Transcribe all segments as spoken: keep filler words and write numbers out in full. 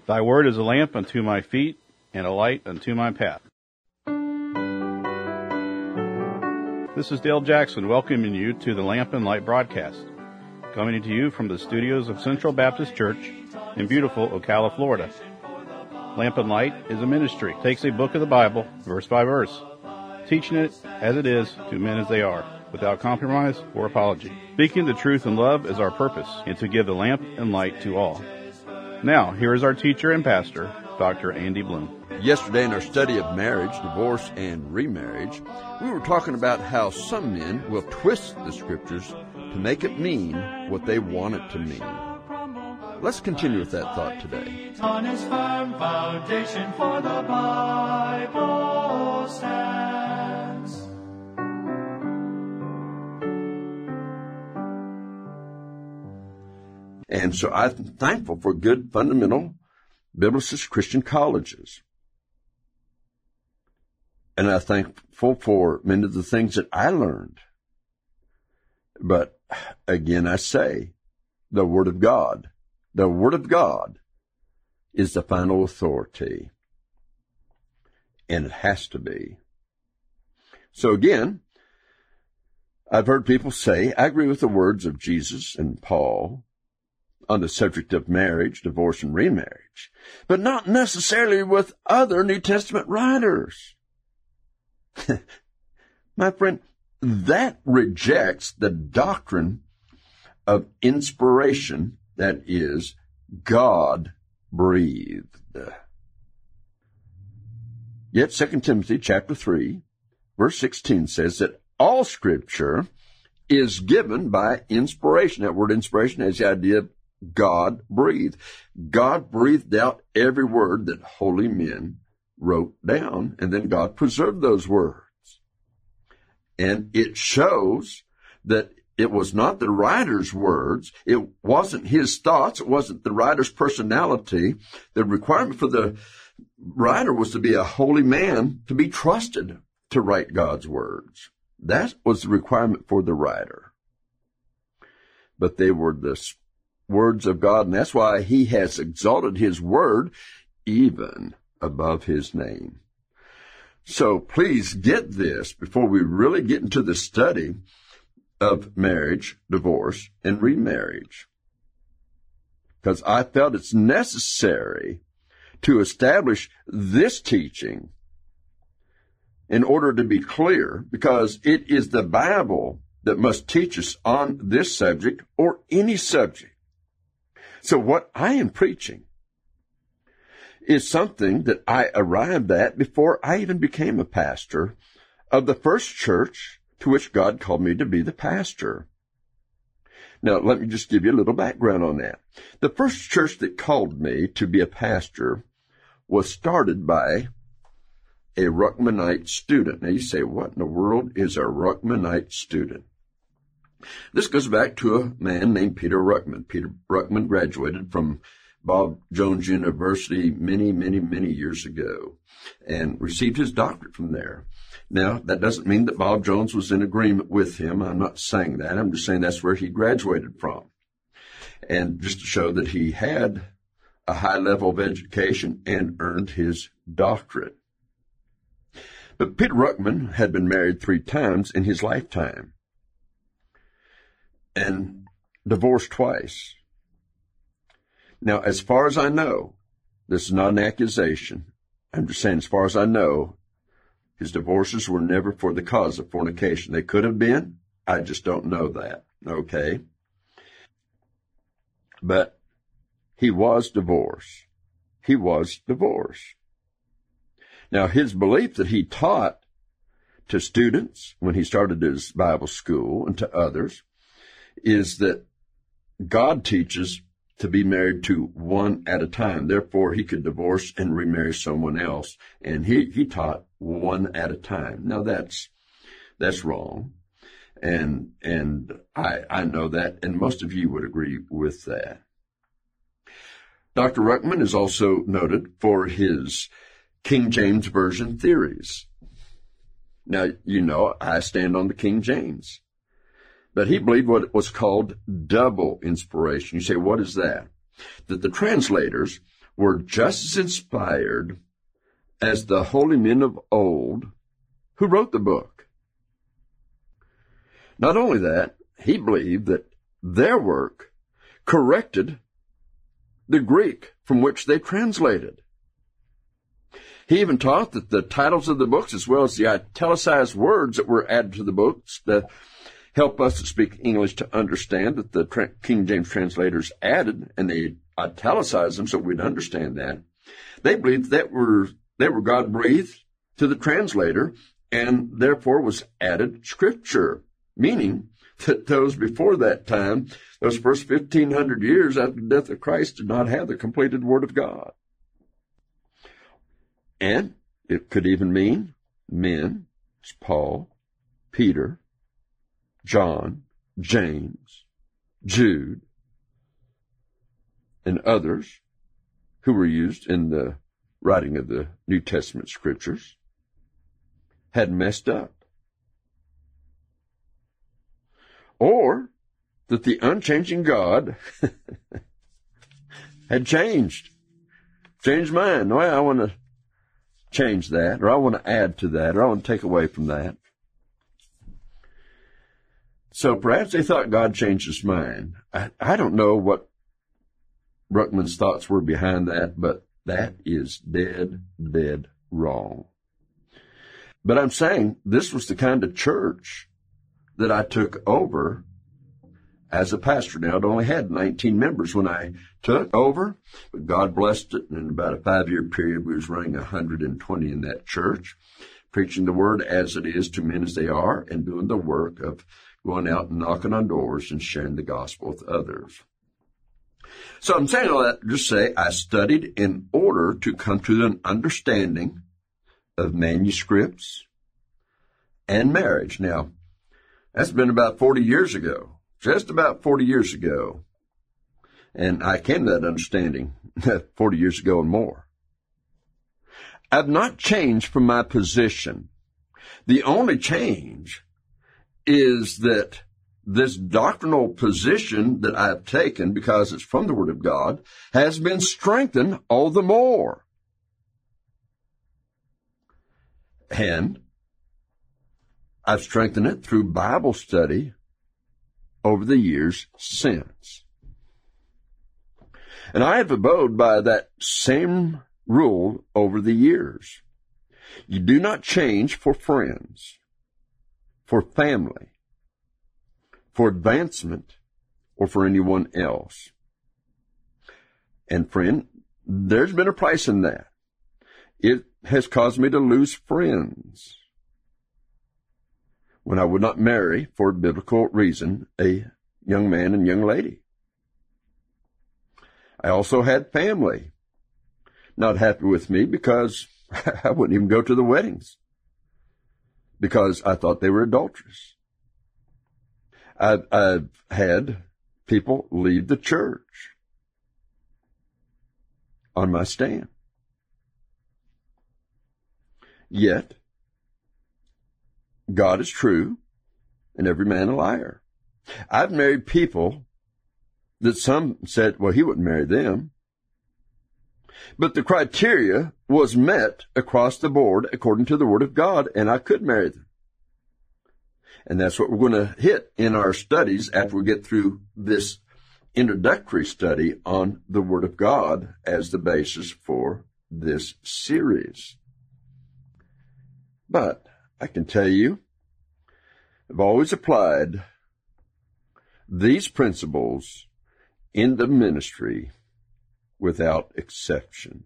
Thy word is a lamp unto my feet and a light unto my path. This is Dale Jackson welcoming you to the Lamp and Light broadcast, coming to you from the studios of Central Baptist Church in beautiful Ocala, Florida. Lamp and Light is a ministry. It takes a book of the Bible, verse by verse, teaching it as it is to men as they are, without compromise or apology. Speaking the truth in love is our purpose, and to give the lamp and light to all. Now, here is our teacher and pastor, Doctor Andy Bloom. Yesterday in our study of marriage, divorce, and remarriage, we were talking about how some men will twist the scriptures to make it mean what they want it to mean. Let's continue with that thought today. On his firm foundation, for the Bible stands. And so I'm thankful for good fundamental biblicist Christian colleges. And I'm thankful for many of the things that I learned. But again, I say, the Word of God, the Word of God is the final authority. And it has to be. So again, I've heard people say, I agree with the words of Jesus and Paul on the subject of marriage, divorce, and remarriage, but not necessarily with other New Testament writers. My friend, that rejects the doctrine of inspiration, that is, God-breathed. Yet Second Timothy chapter three, verse sixteen says that all Scripture is given by inspiration. That word inspiration has the idea of God breathed. God breathed out every word that holy men wrote down, and then God preserved those words. And it shows that it was not the writer's words, it wasn't his thoughts, it wasn't the writer's personality. The requirement for the writer was to be a holy man, to be trusted to write God's words. That was the requirement for the writer. But they were the words of God, and that's why he has exalted his word even above his name. So please get this before we really get into the study of marriage, divorce, and remarriage. Because I felt it's necessary to establish this teaching in order to be clear, because it is the Bible that must teach us on this subject or any subject. So what I am preaching is something that I arrived at before I even became a pastor of the first church to which God called me to be the pastor. Now, let me just give you a little background on that. The first church that called me to be a pastor was started by a Ruckmanite student. Now, you say, what in the world is a Ruckmanite student? This goes back to a man named Peter Ruckman. Peter Ruckman graduated from Bob Jones University many, many, many years ago and received his doctorate from there. Now, that doesn't mean that Bob Jones was in agreement with him. I'm not saying that. I'm just saying that's where he graduated from. And just to show that he had a high level of education and earned his doctorate. But Peter Ruckman had been married three times in his lifetime and divorced twice. Now, as far as I know, this is not an accusation. I'm just saying, as far as I know, his divorces were never for the cause of fornication. They could have been. I just don't know that. Okay? But he was divorced. He was divorced. Now, his belief that he taught to students when he started his Bible school and to others is that God teaches to be married to one at a time. Therefore, he could divorce and remarry someone else. And he, he taught one at a time. Now, that's that's wrong. And and I, I know that, and most of you would agree with that. Doctor Ruckman is also noted for his King James Version theories. Now, you know, I stand on the King James. But he believed what was called double inspiration. You say, what is that? That the translators were just as inspired as the holy men of old who wrote the book. Not only that, he believed that their work corrected the Greek from which they translated. He even taught that the titles of the books, as well as the italicized words that were added to the books, to help us that speak English to understand that the tra- King James translators added, and they italicized them so we'd understand that. They believed that were they were God-breathed to the translator, and therefore was added scripture, meaning that those before that time, those first fifteen hundred years after the death of Christ, did not have the completed Word of God. And it could even mean men, Paul, Peter, John, James, Jude, and others who were used in the writing of the New Testament scriptures had messed up. Or that the unchanging God had changed, changed mind. Well, I want to change that, or I want to add to that, or I want to take away from that. So perhaps they thought God changed his mind. I, I don't know what Ruckman's thoughts were behind that, but that is dead, dead wrong. But I'm saying this was the kind of church that I took over as a pastor. Now, it only had nineteen members when I took over, but God blessed it. And in about a five-year period, we was running one hundred twenty in that church, preaching the word as it is to men as they are, and doing the work of going out and knocking on doors and sharing the gospel with others. So I'm saying all that to just say I studied in order to come to an understanding of manuscripts and marriage. Now, that's been about forty years ago. Just about forty years ago. And I came to that understanding forty years ago and more. I've not changed from my position. The only change is that this doctrinal position that I've taken, because it's from the Word of God, has been strengthened all the more. And I've strengthened it through Bible study over the years since. And I have abode by that same rule over the years. You do not change for friends, for family, for advancement, or for anyone else. And friend, there's been a price in that. It has caused me to lose friends when I would not marry, for a biblical reason, a young man and young lady. I also had family not happy with me because I wouldn't even go to the weddings because I thought they were adulterous. I've, I've had people leave the church on my stand. Yet, God is true, and every man a liar. I've married people that some said, well, he wouldn't marry them. But the criteria was met across the board according to the Word of God, and I could marry them. And that's what we're going to hit in our studies after we get through this introductory study on the Word of God as the basis for this series. But I can tell you, I've always applied these principles in the ministry without exception.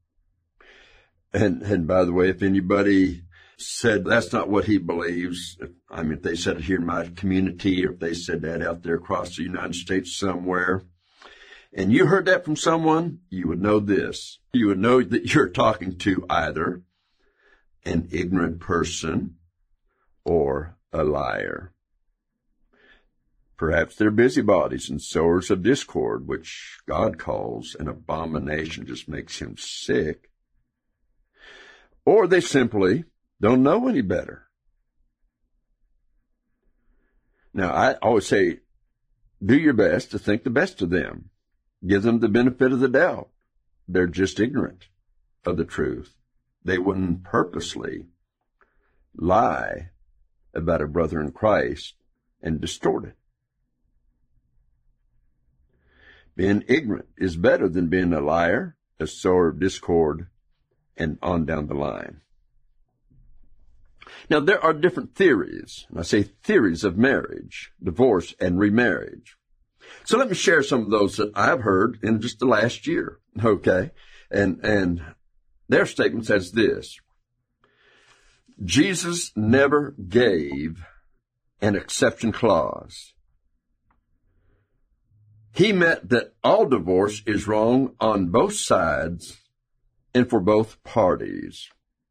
And, and by the way, if anybody said that's not what he believes, I mean, if they said it here in my community, or if they said that out there across the United States somewhere, and you heard that from someone, you would know this. You would know that you're talking to either an ignorant person or a liar. Perhaps they're busybodies and sowers of discord, which God calls an abomination, just makes him sick. Or they simply don't know any better. Now, I always say, do your best to think the best of them. Give them the benefit of the doubt. they're just ignorant of the truth. They wouldn't purposely lie about a brother in Christ and distort it. Being ignorant is better than being a liar, a sower of discord, and on down the line. Now, there are different theories, and I say theories of marriage, divorce, and remarriage. So let me share some of those that I've heard in just the last year, okay? And, and their statement says this: Jesus never gave an exception clause. He meant that all divorce is wrong on both sides and for both parties,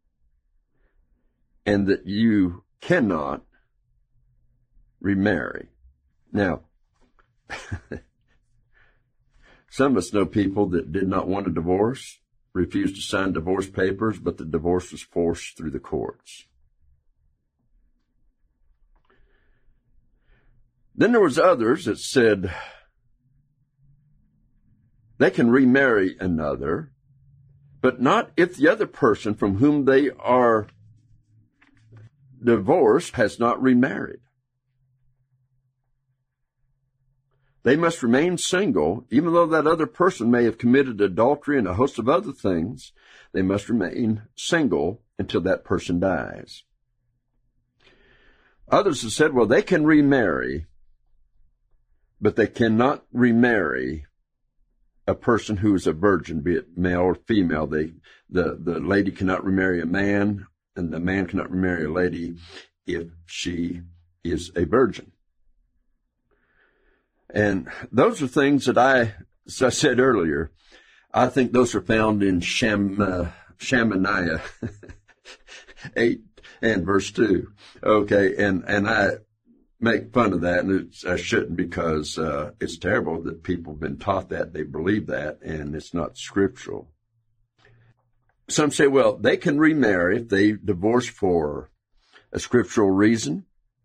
and that you cannot remarry. Now, some of us know people that did not want a divorce, refused to sign divorce papers, but the divorce was forced through the courts. Then there was others that said they can remarry another, but not if the other person from whom they are divorced has not remarried. They must remain single, even though that other person may have committed adultery and a host of other things. They must remain single until that person dies. Others have said, well, they can remarry, but they cannot remarry a person who is a virgin, be it male or female. They, the, the lady cannot remarry a man, and the man cannot remarry a lady if she is a virgin. And those are things that I, as I said earlier, I think those are found in Shem, uh, Shemaiah eight and verse two. Okay, and, and I make fun of that, and it's, I shouldn't, because uh, it's terrible that people have been taught that, they believe that, and it's not scriptural. Some say, well, they can remarry if they divorce for a scriptural reason,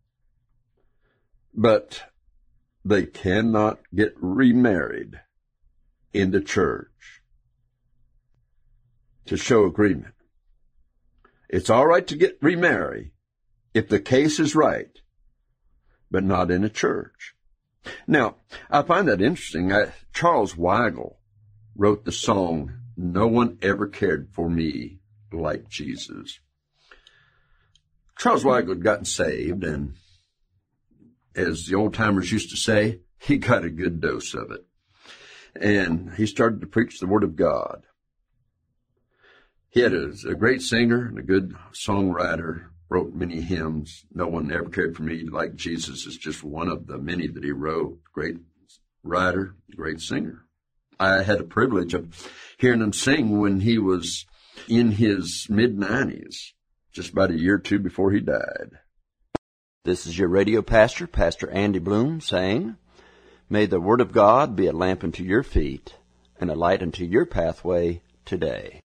but they cannot get remarried in the church to show agreement. It's all right to get remarried if the case is right, but not in a church. Now, I find that interesting. I, Charles Weigel wrote the song, "No One Ever Cared for Me Like Jesus." Charles Weigel had gotten saved, and as the old-timers used to say, he got a good dose of it. And he started to preach the Word of God. He had a, a great singer and a good songwriter, wrote many hymns. "No One Ever Cared for Me Like Jesus" is just one of the many that he wrote. Great writer, great singer. I had the privilege of hearing him sing when he was in his mid-nineties, just about a year or two before he died. This is your radio pastor, Pastor Andy Bloom, saying, may the Word of God be a lamp unto your feet and a light unto your pathway today.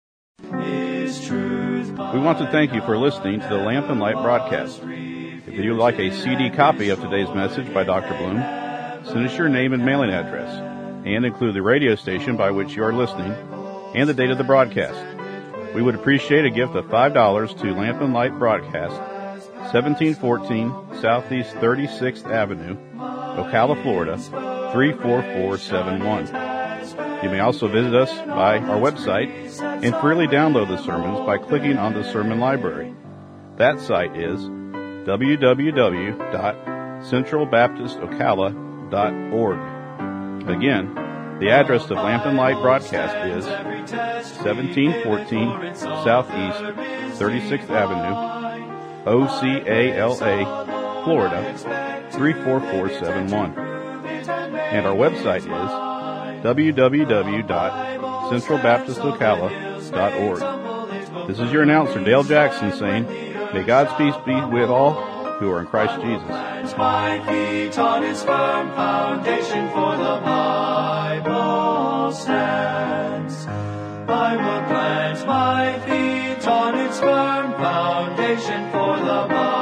We want to thank you for listening to the Lamp and Light broadcast. If you'd like a C D copy of today's message by Doctor Bloom, send us your name and mailing address, and include the radio station by which you are listening and the date of the broadcast. We would appreciate a gift of five dollars to Lamp and Light Broadcast, seventeen fourteen Southeast thirty-sixth Avenue, Ocala, Florida, three four four seven one. You may also visit us by our website and freely download the sermons by clicking on the sermon library. That site is w w w dot central baptist ocala dot org. Again, the address of Lamp and Light Broadcast is seventeen fourteen Southeast thirty-sixth Avenue, O C A L A, Florida, three four four seven one. And our website is w w w dot central baptist ocala dot org. This is your announcer, Dale Jackson, saying, may God's peace be with all who are in Christ Jesus. My feet on his firm foundation, for the Bible stands. I will plant my feet on its firm foundation, for the Bible